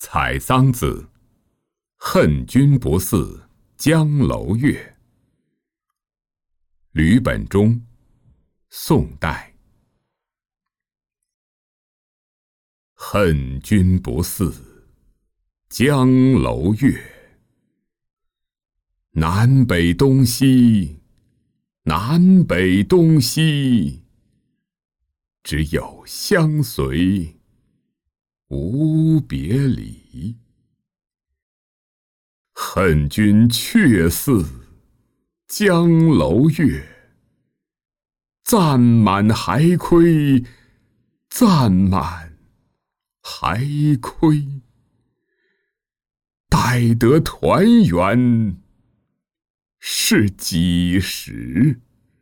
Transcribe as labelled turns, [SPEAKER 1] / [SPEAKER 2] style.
[SPEAKER 1] 采桑子，恨君不似江楼月。吕本中，宋代。恨君不似江楼月，南北东西，南北东西，只有相随无别离。恨君却似江楼月，暂满还亏，暂满还亏。待得团圆是几时？